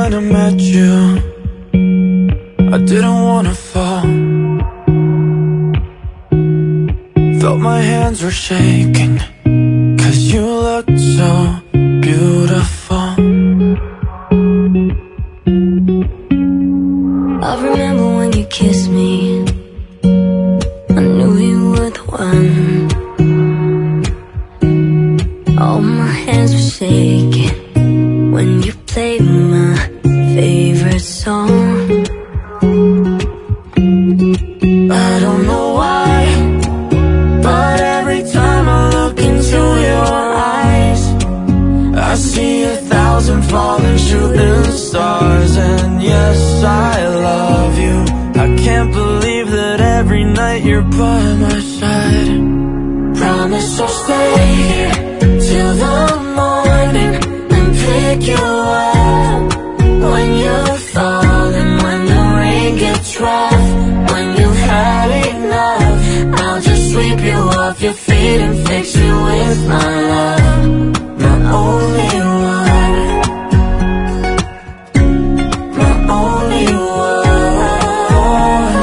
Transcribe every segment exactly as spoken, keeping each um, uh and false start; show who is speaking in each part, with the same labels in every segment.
Speaker 1: when I met you, I didn't wanna fall. Felt my hands were shaking, 'cause you looked so beautiful.
Speaker 2: I remember when you kissed me, I knew you were the one. All my hands were shaking when you played my favorite song. I don't know why, but every time I look into your eyes, I see a thousand falling shooting stars. And yes, I love you. I can't believe that every night you're by my side. Promise I'll stay here till the morning and pick you up when you're falling, when the rain gets rough, when you've had enough. I'll just sweep you off your feet and fix you with my love, my only one, my only one.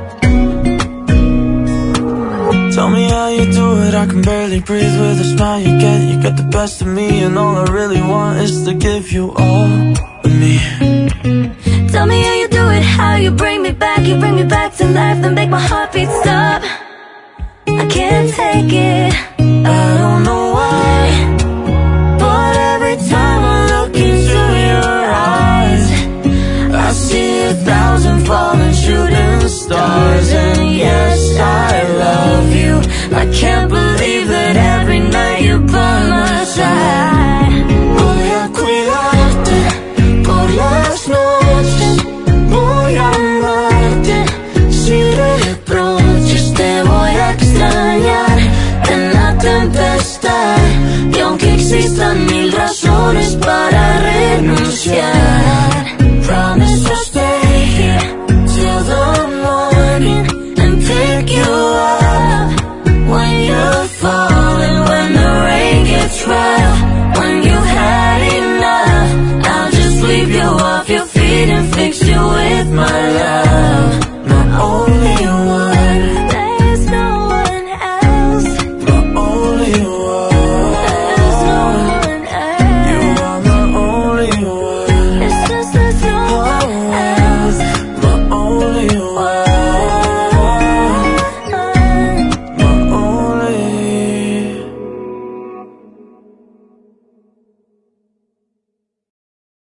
Speaker 2: Tell me how you do it, I can barely breathe with the smile you get. You get the best of me, and all I really want is to give you all of me. Tell me how you do it, how you bring me back. You bring me back to life, then make my heartbeat stop. I can't take it,
Speaker 1: I don't know why, but every time I look into your eyes, I see a thousand falling shooting stars. And yes, I love you. I can't believe that every night you're by my side. Voy a cuidarte por las noches, voy a amarte sin reproches. Te voy a extrañar en la tempestad, y aunque existan mil razones,